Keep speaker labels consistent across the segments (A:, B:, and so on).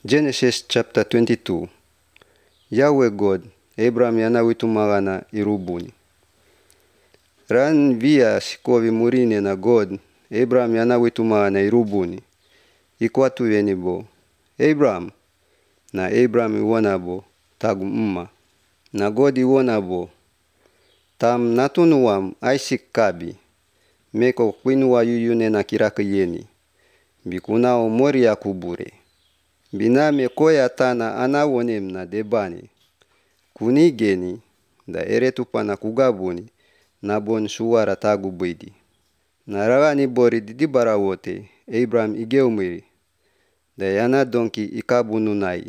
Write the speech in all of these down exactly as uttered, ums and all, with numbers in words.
A: Genesis chapter twenty-two. Yahweh God, Abraham yana witumagana irubuni. Ran via sikovi murine na God, Abraham yana witumagana irubuni. Ikwatu venibo. Abraham. Na Abraham iwanabo tagu mma. Na God iwanabo. Tam natunuwam Isaac kabi. Meko kwinua yuyune na kiraka yeni. Bikunao mori ya kubure. Biname koya tana anawonem na debani. Kunigeni da eretupana kugabuni na bon suwara tagu bidi. Na ragani bori didibara wote Abraham igeumiri. Da yana donki ikabununai.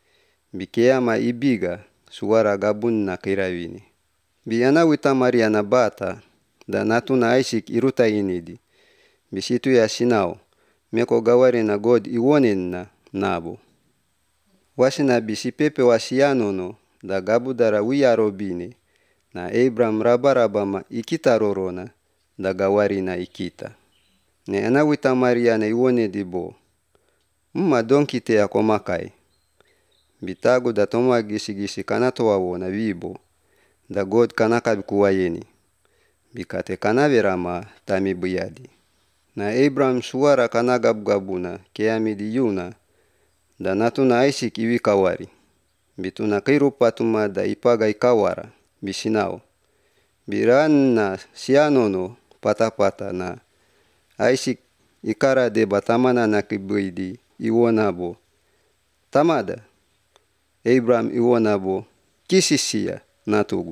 A: Bikeama ibiga suwara gabun na kirawini. Biyana wita Mariana bata da natuna Isaac iruta inidi. Bisitu ya sinao meko gawari na God iwonen na nabo. Wasina bisi pepe wasianono da gabudara wiyarobine na Abraham rabarabama ikita rorona da gawari na ikita. Ne ana wita Mariana iwone dibo. Mma donkite ya komakai. Bitagu da toma gisi gisi kanatoa wona wibo. Da God kanaka bikuwa yeni. Bikate kanaverama tami buyadi. Na Abraham suwara kanagabgabuna keamidi yuna. Da natuna Isaac iwi kawari. Bituna kirupatuma da ipaga ikawara. Bisinao. Biran na sianono patapata na Isaac ikara de batamana na kibuidi iwonabo. Tamada. Abraham iwonabo kisisia natugu.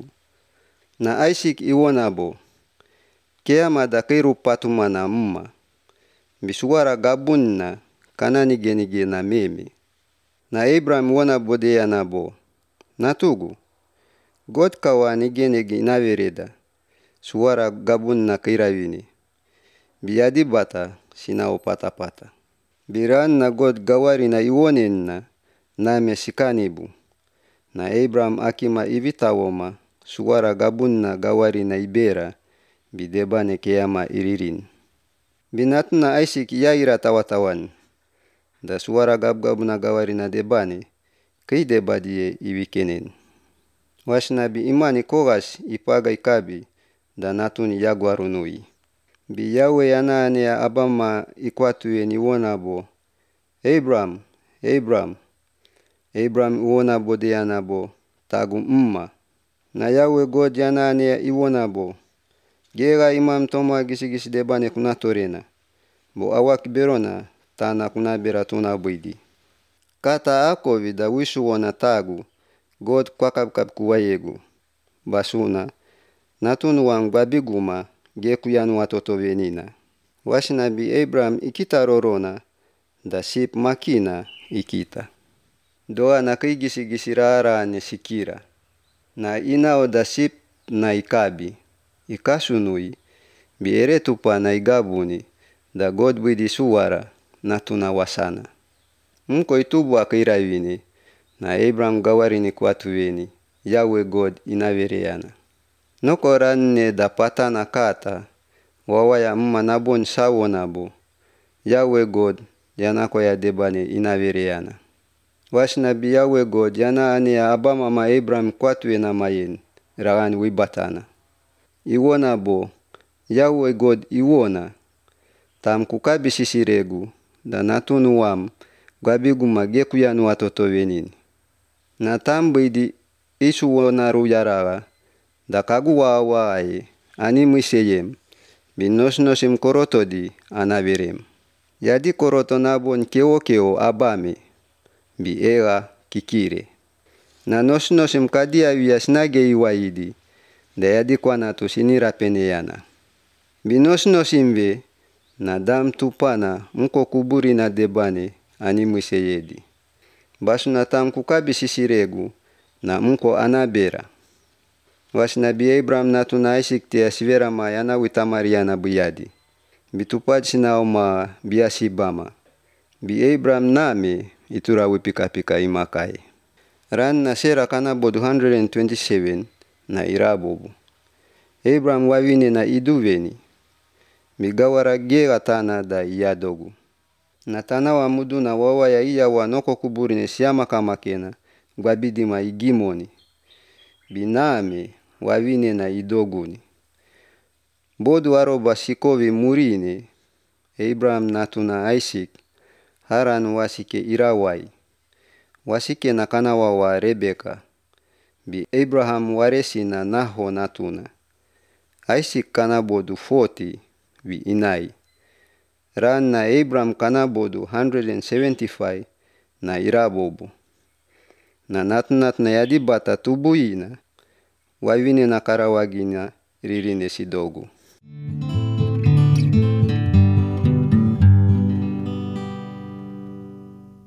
A: Na Isaac iwonabo. Keama da kirupatuma na mma. Bisuwara gabunna kananigenige na meme. Na Abraham wana bodea nabo. Natugu. God kawa nigenege inavereda. Suwara gabun na kirawini. Biyadi bata sinao pata pata. Biran na God gawari na iwonen na name sikanibu. Na Abraham akima ivitawoma. Suwara gabun na gawari na ibera. Bidebane keama iririn. Binatuna Isaac yaira tawatawan. Da suwara gabgabuna gawari na debane, kei debadie iwikenen. Wasnabi imani kogas ipaga ikabi, da natuni yagwarunui. Bi Yahweh yana anea abama ikwatuye ni wonabo. Abraham, Abraham, Abraham wonabo de anabo, tagu mma. Na Yahweh God yana anea iwonabo. Gera imam toma gisi gisi debane kunatorena. Bo awak berona. Tana kunabera tunabidi. Kata akovi da wishu wana tagu, God kwakabkab kuwayegu. Basuna, natunuwang babiguma, gekuyanu watoto venina. Wasinabi Abraham ikita rorona, da sip makina ikita. Doa na kigisi gisirara ne sikira. Na inao da sip na ikabi, ikasunui, bieretupa na igabuni, da God bidi suwara. Natuna wasana. Mko itubu akirawini. Na Abraham gawarini kwatuweni. Yahweh God inavereana. Noko ranne da patana kata. Wawaya mma nabon sawo nabo. Yahweh God yanako ya debane inavereana. Wasnabi Yahweh God yana anea abama ma Abraham kwatuwe na mayen. Ragani wibatana. Iwona bo. Yahweh God iwona. Tam kukabi sisiregu. Da natunuwam gwabiguma gekuyanu watoto venini. Na tambidi isu wonaru yaraga. Da kaguwa awae animiseyem. Binosnosim korotodi anaverem. Yadi koroto nabon keo keo abame. Bi ega kikire. Na nosnosim kadia wias nage iwaidi. Da yadi kwa natu sinira peneyana. Binosnosim ve. Na dam tupana mko kuburi na debane animiseyedi. Basu na tam kukabi sisiregu na mko anabera. Wasnabi Abraham natuna Isaac tia sivera ma yana wita Mariana buyadi. Bitupad sinao ma biasibama. Bi Abraham name itura wipika pika imakai. Ran na sera kanabo two hundred twenty-seven na irabobu. Abraham wawine na iduveni. Migawara gera tana da iyadogu. Na tana wa mudu na wawa ya iya wanoko kuburine siyama kama kena gwabidima igimoni. Biname wawine na idoguni. Bodu aroba sikovi murine. Abraham natuna Isaac. Haran wasike irawai. Wasike na kana wawa Rebeka. Bi Abraham waresi na Naho natuna. Isaac kana bodu forty bi inai. Ran na Abraham kana bodu one hundred seventy-five na irabobu. Na natnat na yadi bata tubuina. Wawine na karawagina ririne sidogu.